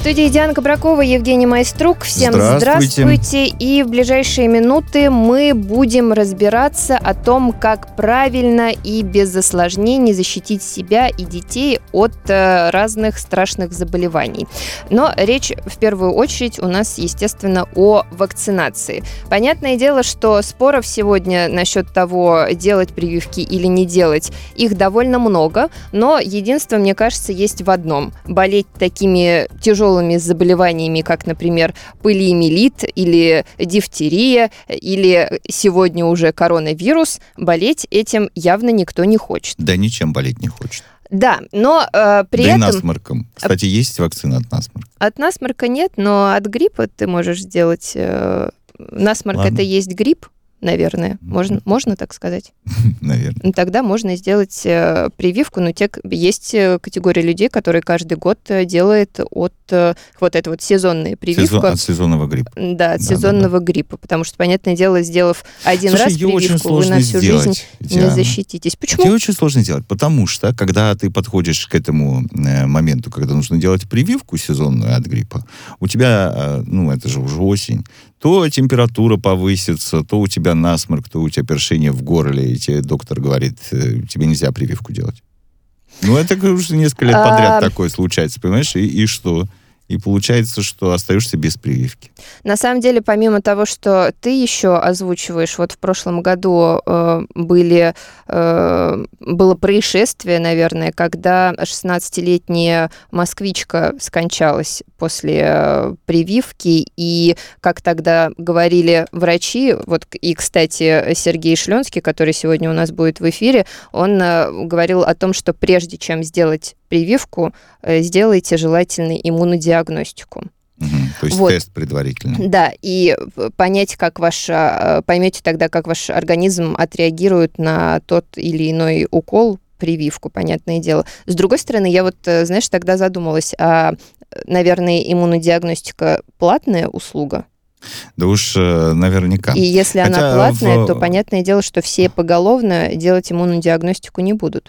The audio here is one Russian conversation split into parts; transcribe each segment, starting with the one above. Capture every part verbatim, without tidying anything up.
студии Диана Кабракова, Евгений Майструк. Всем здравствуйте. здравствуйте. И в ближайшие минуты мы будем разбираться о том, как правильно и без осложнений защитить себя и детей от э, разных страшных заболеваний. Но речь в первую очередь у нас, естественно, о вакцинации. Понятное дело, что споров сегодня насчет того, делать прививки или не делать, их довольно много, но единство, мне кажется, есть в одном. Болеть такими тяжелыми заболеваниями, как, например, полиомиелит или дифтерия, или сегодня уже коронавирус, болеть этим явно никто не хочет. Да ничем болеть не хочет. Да, но э, при да этом... и насморком. Кстати, есть вакцина от насморка? От насморка нет, но от гриппа ты можешь сделать... Э, насморк Ладно. Это есть грипп, наверное. Можно, можно так сказать? Наверное. Тогда можно сделать э, прививку, но те, есть категория людей, которые каждый год делают от э, вот это вот сезонная прививка. Сезон, от сезонного гриппа. Да, от да, сезонного да, да. гриппа, потому что, понятное дело, сделав один Слушай, раз ее очень прививку, вы сложно на всю сделать, жизнь Диана. не защититесь. Почему? Ее очень сложно сделать, потому что, когда ты подходишь к этому э, моменту, когда нужно делать прививку сезонную от гриппа, у тебя, э, ну, это же уже осень, то температура повысится, то у тебя насморк, то у тебя першение в горле, и тебе доктор говорит, тебе нельзя прививку делать. Ну, это уже несколько лет подряд а... такое случается, понимаешь? И, и что? И получается, что остаешься без прививки. На самом деле, помимо того, что ты еще озвучиваешь, вот в прошлом году э, были, э, было происшествие, наверное, когда шестнадцатилетняя москвичка скончалась после э, прививки, и, как тогда говорили врачи, вот и, кстати, Сергей Шлёнский, который сегодня у нас будет в эфире, он э, говорил о том, что прежде чем сделать прививку, э, сделайте желательно иммунодиагностику. Угу, то есть вот. Тест предварительный. Да, и понять, как ваш, поймете тогда, как ваш организм отреагирует на тот или иной укол, прививку, понятное дело. С другой стороны, я вот, знаешь, тогда задумалась, а, наверное, иммунодиагностика платная услуга? Да уж наверняка. И если Хотя она платная, в... то понятное дело, что все поголовно делать иммунодиагностику не будут.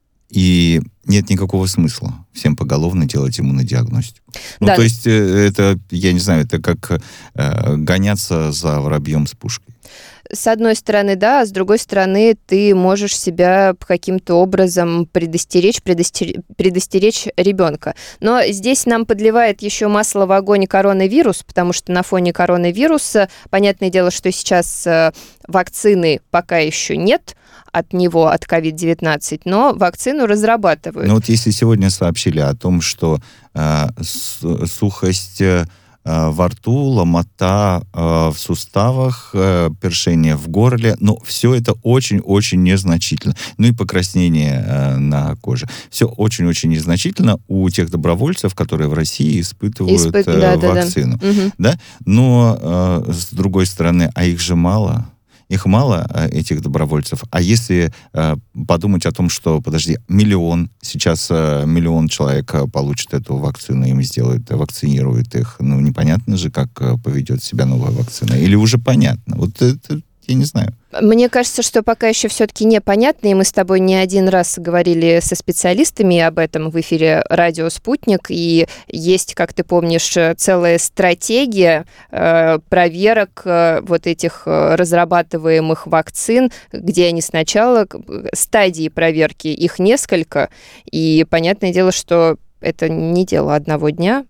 И нет никакого смысла всем поголовно делать иммунодиагностику. Ну, да. то есть это, я не знаю, это как э, гоняться за воробьем с пушкой. С одной стороны, да, а с другой стороны, ты можешь себя каким-то образом предостеречь, предостеречь, предостеречь ребенка. Но здесь нам подливает еще масло в огонь коронавирус, потому что на фоне коронавируса, понятное дело, что сейчас вакцины пока еще нет от него, от ковид девятнадцать, но вакцину разрабатывают. Ну вот если сегодня сообщили о том, что э, сухость... Э, во рту, ломота э, в суставах, э, першение в горле, но все это очень-очень незначительно. Ну и покраснение э, на коже. Все очень-очень незначительно у тех добровольцев, которые в России испытывают Испыт... э, да, вакцину. Да, да. Угу. Да? Но, э, с другой стороны, а их же мало. Их мало, этих добровольцев. А если э, подумать о том, что, подожди, миллион, сейчас э, миллион человек получит эту вакцину, им сделают, вакцинируют их, ну, непонятно же, как поведет себя новая вакцина. Или уже понятно? Вот это, я не знаю. Мне кажется, что пока еще все-таки непонятно, и мы с тобой не один раз говорили со специалистами об этом в эфире «Радио Спутник», и есть, как ты помнишь, целая стратегия э, проверок э, вот этих разрабатываемых вакцин, где они сначала, стадии проверки, их несколько, и понятное дело, что это не дело одного дня,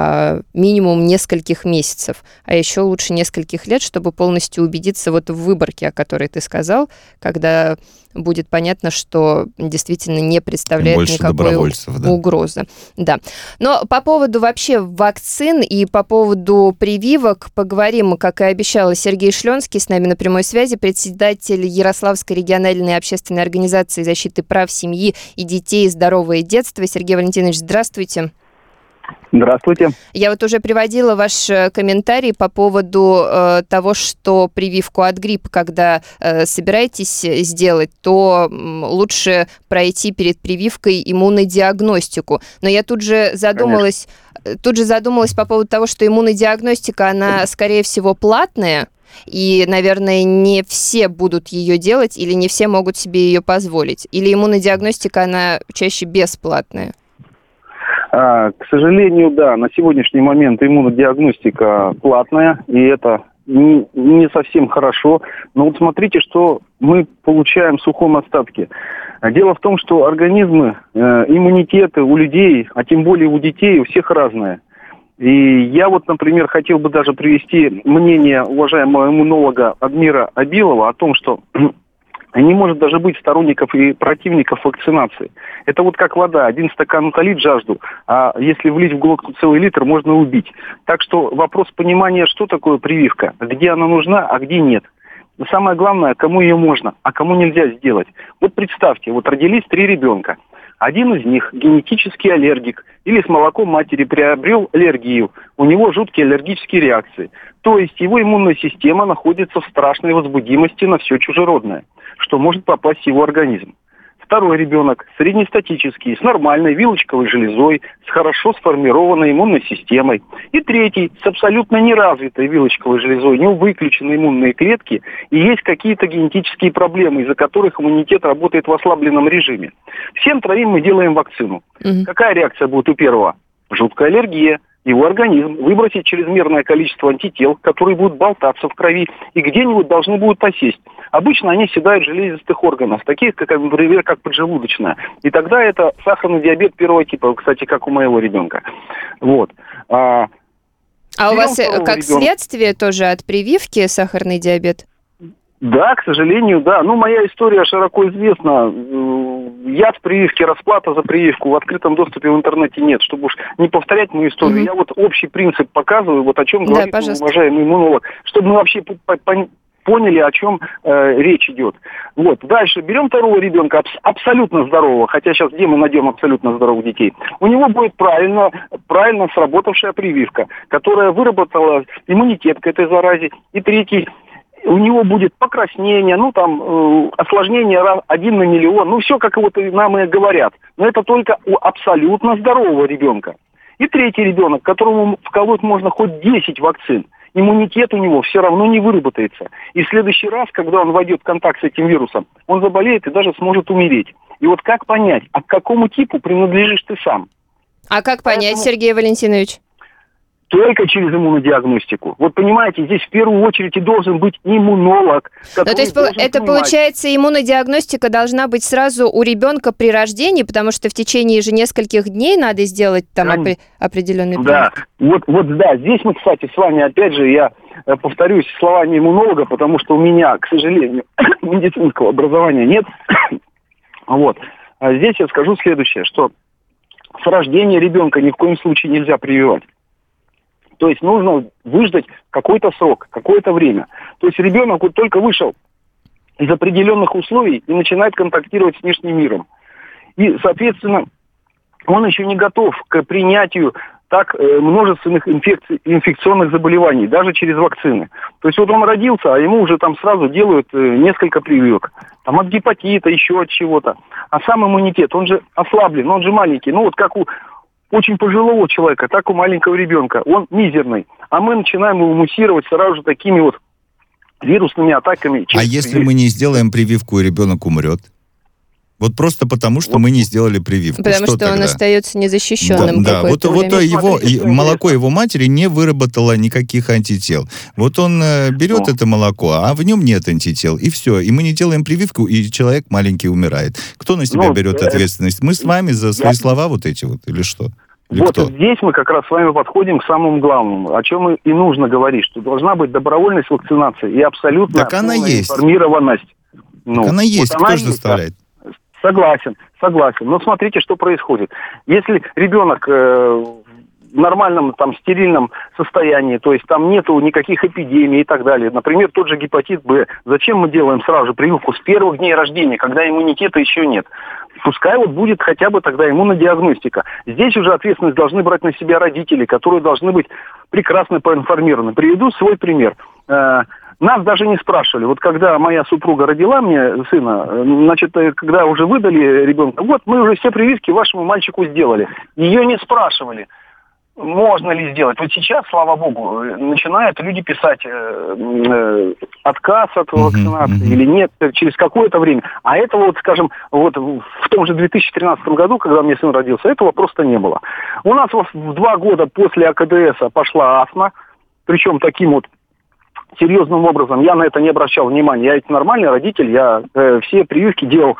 а минимум нескольких месяцев, а еще лучше нескольких лет, чтобы полностью убедиться вот в выборке, о которой ты сказал, когда будет понятно, что действительно не представляет больше никакой да. угрозы. Да. Но по поводу вообще вакцин и по поводу прививок поговорим, как и обещала, Сергей Шлёнский с нами на прямой связи, председатель Ярославской региональной общественной организации защиты прав семьи и детей «Здоровое детство». Сергей Валентинович, здравствуйте. Здравствуйте. Я вот уже приводила ваш комментарий по поводу э, того, что прививку от гриппа, когда э, собираетесь сделать, то м, лучше пройти перед прививкой иммунодиагностику. Но я тут же задумалась, Конечно. тут же задумалась по поводу того, что иммунодиагностика, она, скорее всего, платная. И, наверное, не все будут ее делать или не все могут себе ее позволить. Или иммунодиагностика, она чаще бесплатная? А, к сожалению, да, на сегодняшний момент иммунодиагностика платная, и это не, не совсем хорошо. Но вот смотрите, что мы получаем в сухом остатке. Дело в том, что организмы, э, иммунитеты у людей, а тем более у детей, у всех разные. И я вот, например, хотел бы даже привести мнение уважаемого иммунолога Адмира Абилова о том, что не может даже быть сторонников и противников вакцинации. Это вот как вода. Один стакан утолит жажду, а если влить в глотку целый литр, можно убить. Так что вопрос понимания, что такое прививка, где она нужна, а где нет. Но самое главное, кому ее можно, а кому нельзя сделать. Вот представьте, вот родились три ребенка. Один из них генетический аллергик или с молоком матери приобрел аллергию. У него жуткие аллергические реакции. То есть его иммунная система находится в страшной возбудимости на все чужеродное, что может попасть в его организм. Второй ребенок среднестатический, с нормальной вилочковой железой, с хорошо сформированной иммунной системой. И третий с абсолютно неразвитой вилочковой железой, не выключены иммунные клетки, и есть какие-то генетические проблемы, из-за которых иммунитет работает в ослабленном режиме. Всем троим мы делаем вакцину. Mm-hmm. Какая реакция будет у первого? Жуткая аллергия. Его организм выбросит чрезмерное количество антител, которые будут болтаться в крови и где-нибудь должны будут осесть. Обычно они оседают в железистых органах, таких, как, например, как поджелудочная. И тогда это сахарный диабет первого типа, кстати, как у моего ребенка. Вот. А, а у вас как ребенка... следствие тоже от прививки сахарный диабет? Да, к сожалению, да. Ну, моя история широко известна. Я с прививки, расплата за прививку в открытом доступе в интернете нет. Чтобы уж не повторять мою историю, mm-hmm. я вот общий принцип показываю, вот о чем да, говорит пожалуйста. уважаемый иммунолог, чтобы мы вообще поняли, о чем э, речь идет. Вот. Дальше берем второго ребенка, абс- абсолютно здорового, хотя сейчас где мы найдем абсолютно здоровых детей? У него будет правильно, правильно сработавшая прививка, которая выработала иммунитет к этой заразе. И третий, у него будет покраснение, ну там э, осложнение один на миллион, ну все как вот нам и говорят. Но это только у абсолютно здорового ребенка. И третий ребенок, которому вколоть можно хоть десять вакцин, иммунитет у него все равно не выработается. И в следующий раз, когда он войдет в контакт с этим вирусом, он заболеет и даже сможет умереть. И вот как понять, а к какому типу принадлежишь ты сам? А как понять, Поэтому... Сергей Валентинович? Только через иммунодиагностику. Вот понимаете, здесь в первую очередь и должен быть иммунолог. Ну, то есть это понимать. Получается, иммунодиагностика должна быть сразу у ребенка при рождении, потому что в течение же нескольких дней надо сделать там опри- определенный пункт. Да, вот, вот да, здесь мы, кстати, с вами, опять же, я повторюсь словами иммунолога, потому что у меня, к сожалению, медицинского образования нет. Вот. А здесь я скажу следующее, что с рождения ребенка ни в коем случае нельзя прививать. То есть нужно выждать какой-то срок, какое-то время. То есть ребенок вот только вышел из определенных условий и начинает контактировать с внешним миром. И, соответственно, он еще не готов к принятию так множественных инфекций, инфекционных заболеваний, даже через вакцины. То есть вот он родился, а ему уже там сразу делают несколько прививок. Там от гепатита, еще от чего-то. А сам иммунитет, он же ослаблен, он же маленький. Ну вот как у... очень пожилого человека, так у маленького ребенка. Он мизерный. А мы начинаем его муссировать сразу же такими вот вирусными атаками. А если мы не сделаем прививку, и ребенок умрет? Вот просто потому, что вот. мы не сделали прививку. Потому что, что он остается незащищенным. Да, да. Вот, вот его, молоко его матери не выработало никаких антител. Вот он э, берет О. это молоко, а в нем нет антител, и все. И мы не делаем прививку, и человек маленький умирает. Кто на себя ну, берет э, ответственность? Мы с вами за свои я... слова вот эти вот, или что? Или вот кто? Здесь мы как раз с вами подходим к самому главному, о чем и нужно говорить, что должна быть добровольность вакцинации и абсолютно информированность. Ну, так она есть, вот кто же заставляет? Согласен, согласен. Но смотрите, что происходит. Если ребенок э, в нормальном, там, стерильном состоянии, то есть там нету никаких эпидемий и так далее, например, тот же гепатит Б, зачем мы делаем сразу же прививку с первых дней рождения, когда иммунитета еще нет? Пускай вот будет хотя бы тогда иммунодиагностика. Здесь уже ответственность должны брать на себя родители, которые должны быть прекрасно поинформированы. Приведу свой пример. Э, Нас даже не спрашивали. Вот когда моя супруга родила мне сына, значит, когда уже выдали ребенка, вот мы уже все прививки вашему мальчику сделали. Ее не спрашивали. можно ли сделать? Вот сейчас, слава богу, начинают люди писать э, э, отказ от вакцинации uh-huh, uh-huh. или нет через какое-то время. А этого вот, скажем, вот в том же две тысячи тринадцатом году, когда мне сын родился, этого просто не было. У нас в два года после А Ка Дэ Эса пошла астма, причем таким вот серьезным образом. Я на это не обращал внимания. Я ведь нормальный родитель, я э, все прививки делал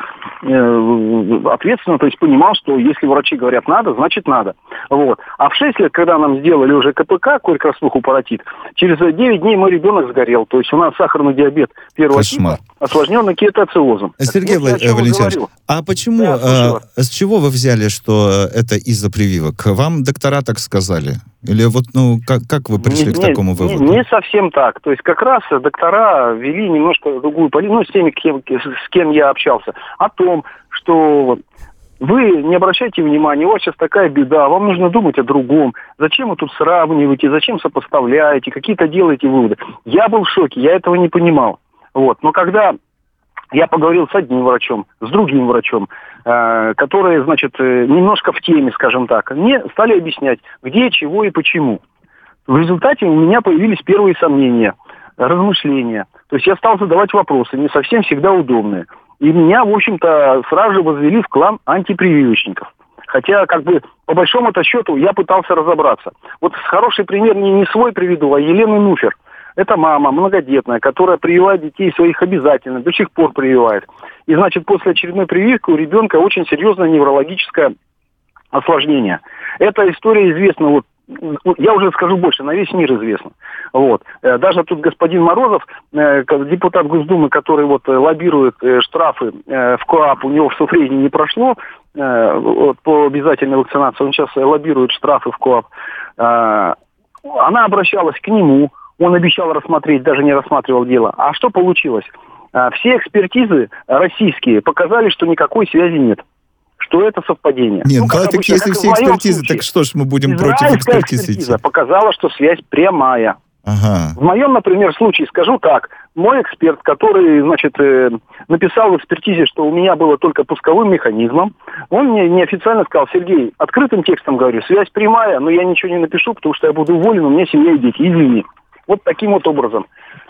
э, ответственно, то есть понимал, что если врачи говорят надо, значит надо. Вот. А в шесть лет, когда нам сделали уже Ка Пэ Ка, корь краснуху паротит, через девять дней мой ребенок сгорел. То есть у нас сахарный диабет первого Кошмар. типа, осложненный кетоацидозом. Сергей вот Валентинович, а почему, да, а, с чего вы взяли, что это из-за прививок? Вам доктора так сказали? Или вот, ну, как, как вы пришли не, к такому не, выводу? Не, не совсем так. То есть как раз доктора вели немножко другую политику, ну, с теми, кем, с кем я общался, о том, что вы не обращайте внимания, у вас сейчас такая беда, вам нужно думать о другом. Зачем вы тут сравниваете, зачем сопоставляете, какие-то делаете выводы. Я был в шоке, я этого не понимал. Вот. Но когда я поговорил с одним врачом, с другим врачом, э, которые, значит, э, немножко в теме, скажем так, мне стали объяснять, где, чего и почему. В результате у меня появились первые сомнения, размышления. То есть я стал задавать вопросы, не совсем всегда удобные. И меня, в общем-то, сразу же возвели в клан антипрививочников. Хотя, как бы, по большому-то счету, я пытался разобраться. Вот хороший пример не, не свой приведу, а Елены Нуфер. Это мама многодетная, которая прививает детей своих обязательно, до сих пор прививает. И, значит, после очередной прививки у ребенка очень серьезное неврологическое осложнение. Эта история известна, вот, я уже скажу больше, на весь мир известна. Вот. Даже тут господин Морозов, депутат Госдумы, который вот лоббирует штрафы в КоАП, у него в Суфрейне не прошло по обязательной вакцинации, он сейчас лоббирует штрафы в КоАП. Она обращалась к нему, он обещал рассмотреть, даже не рассматривал дело. А что получилось? Все экспертизы российские показали, что никакой связи нет. Что это совпадение. Нет, ну, да, так обычно, если все экспертизы, случае, так что ж мы будем против экспертиз идти? Экспертиза показала, что связь прямая. Ага. В моем, например, случае скажу так. Мой эксперт, который, значит, написал в экспертизе, что у меня было только пусковым механизмом, он мне неофициально сказал: Сергей, открытым текстом говорю, связь прямая, но я ничего не напишу, потому что я буду уволен, у меня семья и дети, извини. Вот таким вот образом.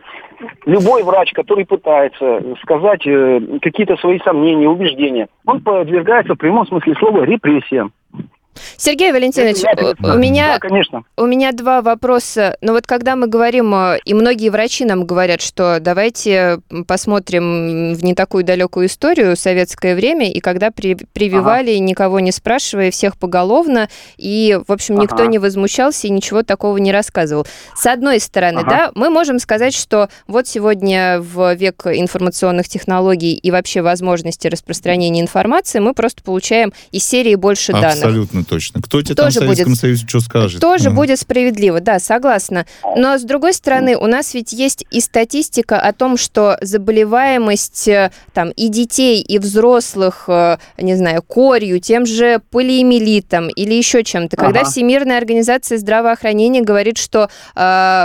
Любой врач, который пытается сказать э, какие-то свои сомнения, убеждения, он подвергается в прямом смысле слова репрессиям. Сергей Валентинович, у меня, да, конечно. у меня два вопроса. Но вот когда мы говорим, и многие врачи нам говорят, что давайте посмотрим в не такую далекую историю, советское время, и когда при, прививали, ага. никого не спрашивая, всех поголовно, и, в общем, никто ага. не возмущался и ничего такого не рассказывал. С одной стороны, ага. да, мы можем сказать, что вот сегодня в век информационных технологий и вообще возможности распространения информации мы просто получаем из серии больше данных. Абсолютно точно. Кто тебе тоже там в Советском будет, Союзе что скажет? Тоже ага. будет справедливо, да, согласна. Но, с другой стороны, у нас ведь есть и статистика о том, что заболеваемость там и детей, и взрослых, не знаю, корью, тем же полиэмилитом или еще чем-то. Ага. Когда Всемирная организация здравоохранения говорит, что э,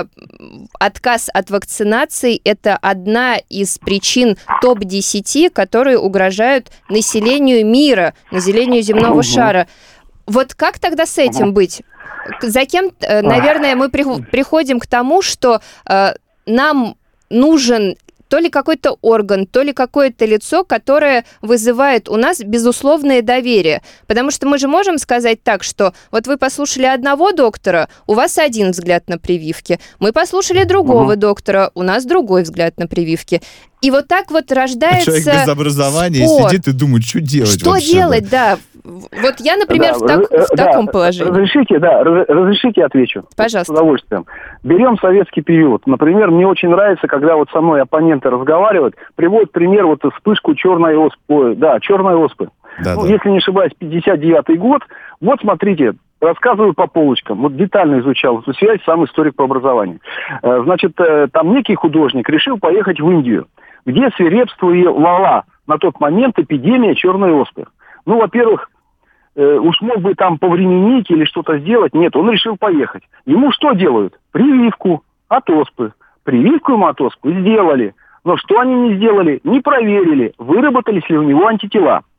отказ от вакцинации – это одна из причин топ десять, которые угрожают населению мира, населению земного шара. Вот как тогда с этим быть? За кем, наверное, мы приходим к тому, что э, нам нужен то ли какой-то орган, то ли какое-то лицо, которое вызывает у нас безусловное доверие. Потому что мы же можем сказать так, что вот вы послушали одного доктора, у вас один взгляд на прививки. Мы послушали другого угу. доктора, у нас другой взгляд на прививки. И вот так вот рождается а человек без образования спор. Сидит и думает, что делать Что вообще, делать, да. Вот я, например, да, в, так, э, в да, таком положении. Разрешите, да, разрешите отвечу. Пожалуйста. С удовольствием. Берем советский период. Например, мне очень нравится, когда вот со мной оппоненты разговаривают, приводят пример вот вспышку черной оспы. Да, черной оспы. Да, ну, да. Если не ошибаюсь, пятьдесят девятый год. Вот смотрите, рассказываю по полочкам. Вот детально изучал эту связь, сам историк по образованию. Значит, там некий художник решил поехать в Индию, где свирепствовала на тот момент эпидемия черной оспы. Ну, во-первых, э, уж мог бы там повременить или что-то сделать. Нет, он решил поехать. Ему что делают? Прививку от оспы. Прививку ему от оспы сделали. Но что они не сделали? Не проверили, выработались ли у него антитела.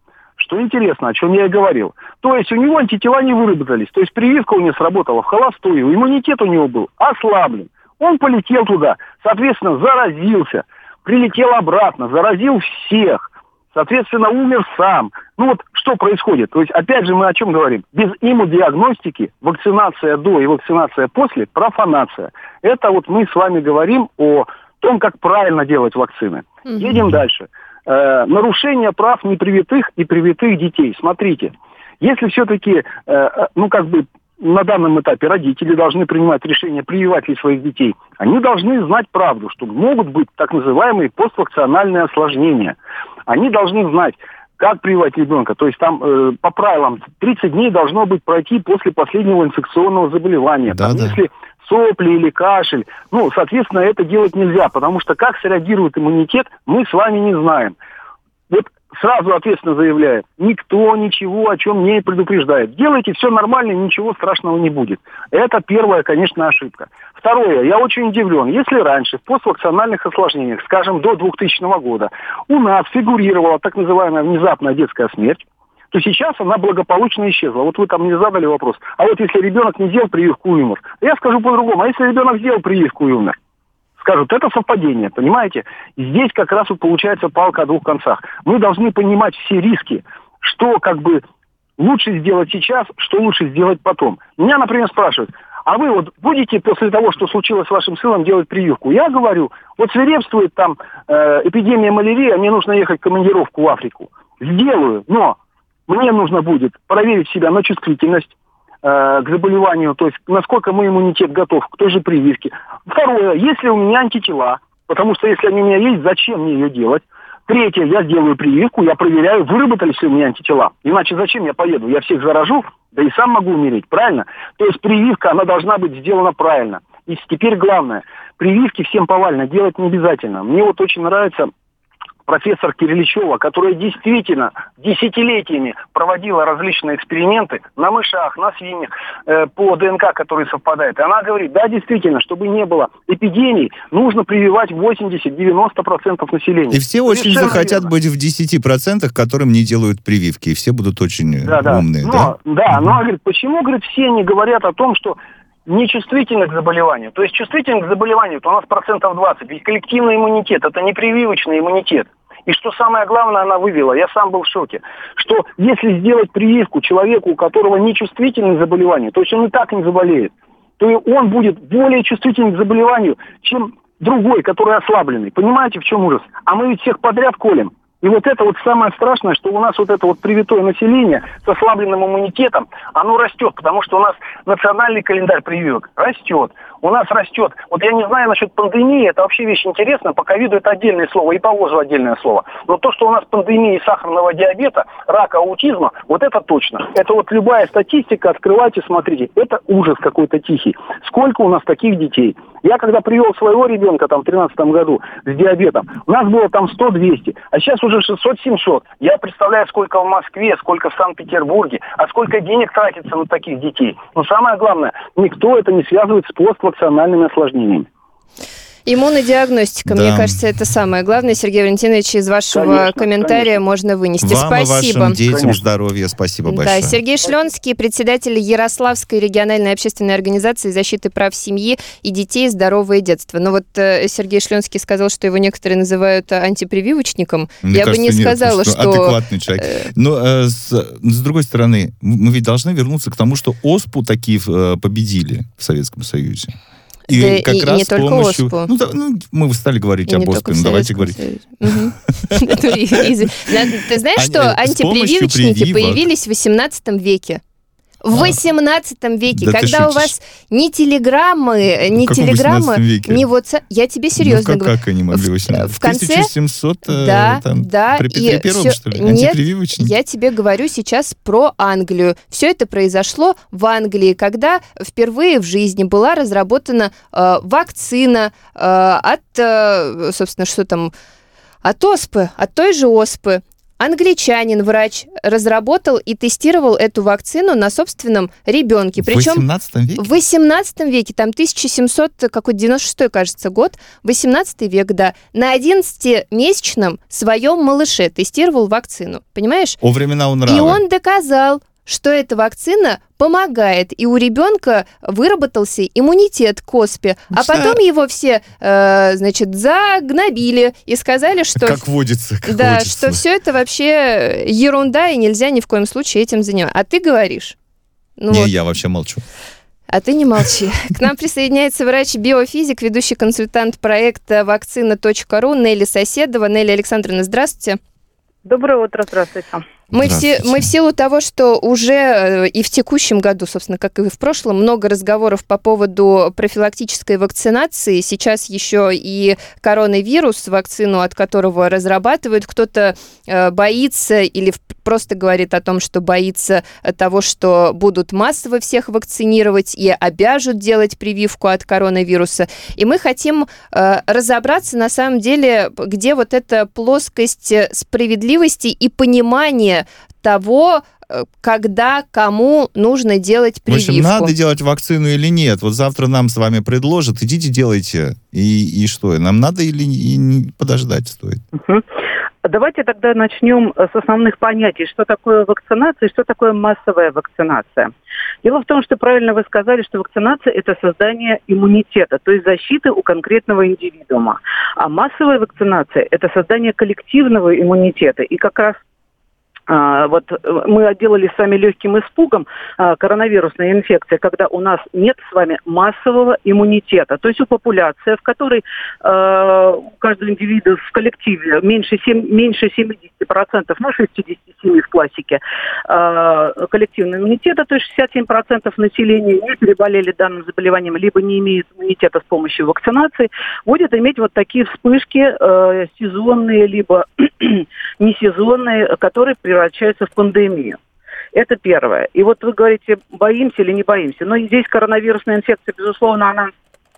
что интересно, о чем я и говорил. То есть у него антитела не выработались, то есть прививка у него сработала в холостую, иммунитет у него был ослаблен. Он полетел туда, соответственно, заразился, прилетел обратно, заразил всех, соответственно, умер сам. Ну вот что происходит? То есть, опять же, мы о чем говорим? Без иммунодиагностики вакцинация до и вакцинация после – профанация. Это вот мы с вами говорим о том, как правильно делать вакцины. Mm-hmm. Едем дальше. Э, нарушение прав непривитых и привитых детей. Смотрите, если все-таки, э, ну как бы, на данном этапе родители должны принимать решение, прививать ли своих детей, они должны знать правду, что могут быть так называемые поствакциональные осложнения. Они должны знать, как прививать ребенка. То есть там э, по правилам тридцать дней должно быть пройти после последнего инфекционного заболевания. Да, там, да. Если сопли или кашель, ну, соответственно, это делать нельзя, потому что как среагирует иммунитет, мы с вами не знаем. Вот сразу ответственно заявляю, никто ничего о чем не предупреждает. Делайте все нормально, ничего страшного не будет. Это первая, конечно, ошибка. Второе, я очень удивлен, если раньше в поствакциональных осложнениях, скажем, до двухтысячного года, у нас фигурировала так называемая внезапная детская смерть, то сейчас она благополучно исчезла. Вот вы там мне задали вопрос, а вот если ребенок не сделал прививку и умер, я скажу по-другому, а если ребенок сделал прививку и умер? Скажут, это совпадение, понимаете? Здесь как раз вот получается палка о двух концах. Мы должны понимать все риски, что как бы лучше сделать сейчас, что лучше сделать потом. Меня, например, спрашивают, а вы вот будете после того, что случилось с вашим сыном, делать прививку? Я говорю, вот свирепствует там э, эпидемия малярии, а мне нужно ехать в командировку в Африку. Сделаю, но мне нужно будет проверить себя на чувствительность к заболеванию, то есть насколько мой иммунитет готов к той же прививке. Второе, если у меня антитела, потому что если они у меня есть, зачем мне ее делать? Третье, я сделаю прививку, я проверяю, выработались ли у меня антитела. Иначе зачем я поеду? Я всех заражу, да и сам могу умереть, правильно? То есть прививка, она должна быть сделана правильно. И теперь главное, прививки всем повально делать не обязательно. Мне вот очень нравится профессор Кирилличева, которая действительно десятилетиями проводила различные эксперименты на мышах, на свиньях, э, по ДНК, которые совпадают. И она говорит, да, действительно, чтобы не было эпидемий, нужно прививать восемьдесят-девяносто процентов населения. И все очень Совершенно захотят верно. Быть в десяти процентах, которым не делают прививки, и все будут очень да, да. умные, но, да? Да, но, говорит, почему, говорит, все не говорят о том, что нечувствительны к заболеванию. То есть чувствительны к заболеванию, то у нас процентов двадцать. Ведь коллективный иммунитет, это не прививочный иммунитет. И что самое главное, она вывела, я сам был в шоке, что если сделать прививку человеку, у которого нечувствительны к заболеванию, то есть он и так не заболеет, то и он будет более чувствителен к заболеванию, чем другой, который ослабленный. Понимаете, в чем ужас? А мы ведь всех подряд колем. И вот это вот самое страшное, что у нас вот это вот привитое население с ослабленным иммунитетом, оно растет, потому что у нас национальный календарь прививок растет. У нас растет. Вот я не знаю насчет пандемии, это вообще вещь интересная. По ковиду это отдельное слово, и по ВОЗу отдельное слово. Но то, что у нас пандемия сахарного диабета, рака, аутизма, вот это точно. Это вот любая статистика, открывайте, смотрите. Это ужас какой-то тихий. Сколько у нас таких детей? Я когда привел своего ребенка там в тринадцатом году с диабетом, у нас было там сто-двести, а сейчас уже шестьсот-семьсот. Я представляю, сколько в Москве, сколько в Санкт-Петербурге, а сколько денег тратится на таких детей. Но самое главное, никто это не связывает с поствакциональными осложнениями. Иммунодиагностика, да. Мне кажется, это самое главное. Сергей Валентинович, из вашего конечно, комментария конечно. Можно вынести. Вам Спасибо. И вашим детям конечно. Здоровья. Спасибо большое. Да, Сергей Шленский, председатель Ярославской региональной общественной организации защиты прав семьи и детей «Здоровое детство». Но вот э, Сергей Шленский сказал, что его некоторые называют антипрививочником. Мне Я кажется, бы не нет, сказала, что... что... Адекватный человек. Но э, с, с другой стороны, мы ведь должны вернуться к тому, что ОСПУ такие э, победили в Советском Союзе. И да как и, раз и не с только помощью... ОСПУ. Ну, да, ну, мы стали говорить об ОСПУ, ну, давайте говорить. Ты знаешь, что антипрививочники появились в восемнадцатом веке? В восемнадцатом веке, да, когда у вас ни телеграммы, ни телеграммы, ни WhatsApp, я тебе серьезно ну, как, говорю. Как они могли восемнадцать? В конце... тысяча семьсот, да, там, да, при Петре Первом, все... что ли? Нет, я тебе говорю сейчас про Англию. Все это произошло в Англии, когда впервые в жизни была разработана э, вакцина э, от, э, собственно, что там, от оспы, от той же оспы. англичанин, врач, разработал и тестировал эту вакцину на собственном ребенке. Причем в восемнадцатом веке? В восемнадцатом веке, там тысяча семьсот, какой-то девяносто шестой, кажется, год, восемнадцатый век, да, на одиннадцатимесячном своем малыше тестировал вакцину, понимаешь? О времена унравы. И он доказал, что эта вакцина помогает, и у ребенка выработался иммунитет к оспе. А потом его все, э, значит, загнобили и сказали, что... Как водится, как Да, водится. что все это вообще ерунда, и нельзя ни в коем случае этим заниматься. А ты говоришь? Ну Не, вот. я вообще молчу. А ты не молчи. К нам присоединяется врач-биофизик, ведущий консультант проекта вакцина точка ру Нелли Соседова. Нелли Александровна, здравствуйте. Доброе утро, здравствуйте. Мы, все, мы в силу того, что уже и в текущем году, собственно, как и в прошлом, много разговоров по поводу профилактической вакцинации. Сейчас еще и коронавирус, вакцину от которого разрабатывают. Кто-то э, боится или просто говорит о том, что боится того, что будут массово всех вакцинировать и обяжут делать прививку от коронавируса. И мы хотим э, разобраться, на самом деле, где вот эта плоскость справедливости и понимания того, когда кому нужно делать прививку. В общем, надо делать вакцину или нет. Вот завтра нам с вами предложат, идите делайте. И, и что? Нам надо или и подождать стоит? Угу. Давайте тогда начнем с основных понятий, что такое вакцинация и что такое массовая вакцинация. Дело в том, что правильно вы сказали, что вакцинация – это создание иммунитета, то есть защиты у конкретного индивидуума. А массовая вакцинация – это создание коллективного иммунитета. И как раз А, вот мы делали с вами легким испугом а, коронавирусной инфекции, когда у нас нет с вами массового иммунитета. То есть у популяции, в которой а, у каждого индивида в коллективе меньше, семь, меньше семьдесят процентов, ну шестьдесят семь процентов в классике а, коллективного иммунитета, то есть шестьдесят семь процентов населения не переболели данным заболеванием, либо не имеют иммунитета с помощью вакцинации, будет иметь вот такие вспышки а, сезонные, либо несезонные, которые превращаются в пандемию. Это первое. И вот вы говорите, боимся или не боимся. Но здесь коронавирусная инфекция, безусловно, она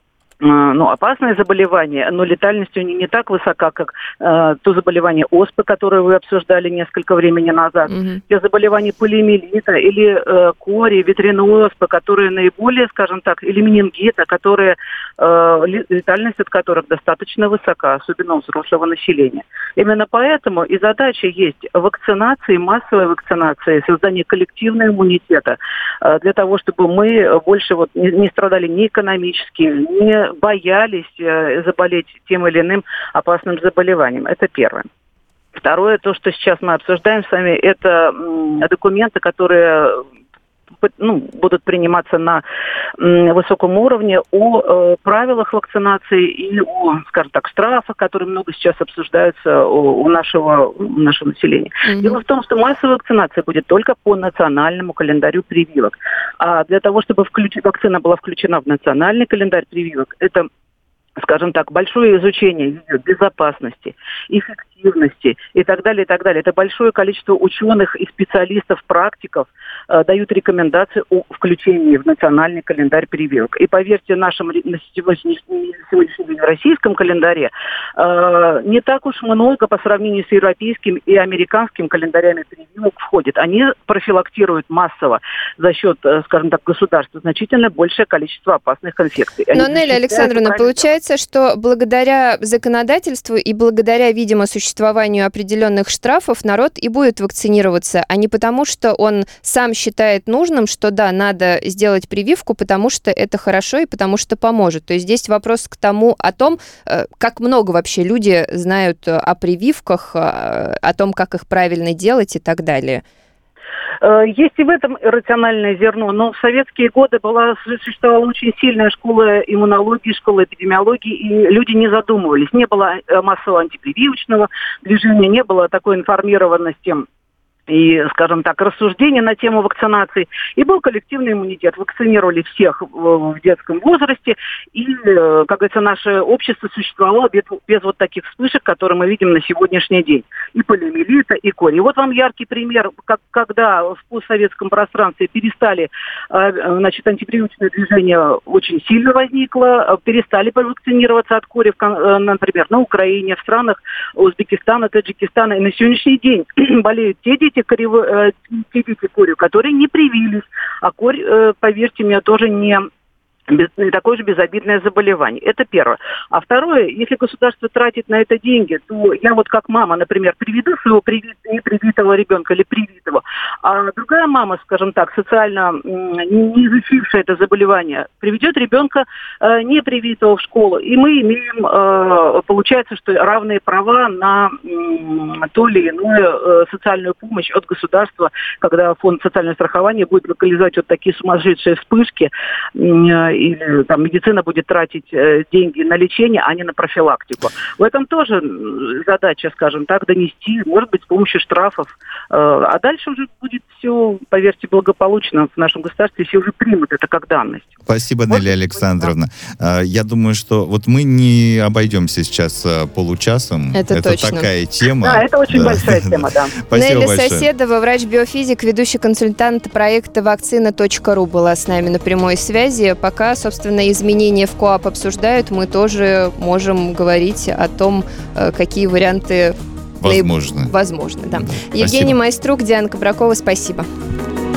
ну, опасное заболевание, но летальность у нее не так высока, как э, то заболевание оспы, которое вы обсуждали несколько времени назад, mm-hmm. те заболевания полиомиелита или э, кори, ветряной оспы, которые наиболее, скажем так, или менингита, которые, э, летальность от которых достаточно высока, особенно у взрослого населения. Именно поэтому и задача есть вакцинации, массовой вакцинации, создания коллективного иммунитета, э, для того, чтобы мы больше вот не, не страдали ни экономически, ни боялись э, заболеть тем или иным опасным заболеванием. Это первое. Второе, то, что сейчас мы обсуждаем с вами, это м, документы, которые ну, будут приниматься на м, высоком уровне о э, правилах вакцинации и о, скажем так, штрафах, которые много сейчас обсуждаются у, у, нашего, у нашего населения. Mm-hmm. Дело в том, что массовая вакцинация будет только по национальному календарю прививок. А для того, чтобы включ... вакцина была включена в национальный календарь прививок, это, скажем так, большое изучение безопасности, эффективности и так далее, и так далее. Это большое количество ученых и специалистов, практиков э, дают рекомендации о включении в национальный календарь прививок. И поверьте, нашем на сегодняшнем, сегодняшнем российском календаре э, не так уж много по сравнению с европейским и американским календарями прививок входит. Они профилактируют массово за счет, э, скажем так, государства значительно большее количество опасных инфекций. Но, Нелли Александровна, получается, что благодаря законодательству и благодаря, видимо, существованию определенных штрафов народ и будет вакцинироваться, а не потому, что он сам считает нужным, что да, надо сделать прививку, потому что это хорошо и потому что поможет. То есть здесь вопрос к тому, о том, как много вообще люди знают о прививках, о том, как их правильно делать и так далее. Есть и в этом рациональное зерно, но в советские годы была, существовала очень сильная школа иммунологии, школа эпидемиологии, и люди не задумывались. Не было массового антипрививочного движения, не было такой информированности и, скажем так, рассуждения на тему вакцинации. И был коллективный иммунитет. Вакцинировали всех в детском возрасте. И, как говорится, наше общество существовало без, без вот таких вспышек, которые мы видим на сегодняшний день. И полиомиелита, и кори. И вот вам яркий пример, как, когда в постсоветском пространстве перестали, значит, антипрививочное движение очень сильно возникло, перестали вакцинироваться от кори, например, на Украине, в странах Узбекистана, Таджикистана. И на сегодняшний день болеют те дети, Коревы, те дети корью, которые не привились. А корь, поверьте мне, тоже не, не такое же безобидное заболевание. Это первое. А второе, если государство тратит на это деньги, то я вот как мама, например, приведу своего привит, непривитого ребенка или привитого, а другая мама, скажем так, социально не изучившая это заболевание, приведет ребенка э, непривитого в школу. И мы имеем, э, получается, что равные права на э, ту или иную э, социальную помощь от государства, когда фонд социального страхования будет локализовать вот такие сумасшедшие вспышки, э, или там медицина будет тратить э, деньги на лечение, а не на профилактику. В этом тоже задача, скажем так, донести, может быть, с помощью штрафов. Э, а дальше уже будет все, поверьте, благополучно в нашем государстве, все уже примут это как данность. Спасибо, вот, Нелли Александровна. Да. Я думаю, что вот мы не обойдемся сейчас получасом. Это, это точно. Такая тема. Да, это очень да. большая тема, да. Нелли Соседова, врач-биофизик, ведущий консультант проекта вакцина точка ру была с нами на прямой связи. Пока, собственно, изменения в КоАП обсуждают, мы тоже можем говорить о том, какие варианты возможно. Возможно, да. Спасибо. Евгений Майструк, Диана Кабракова, спасибо.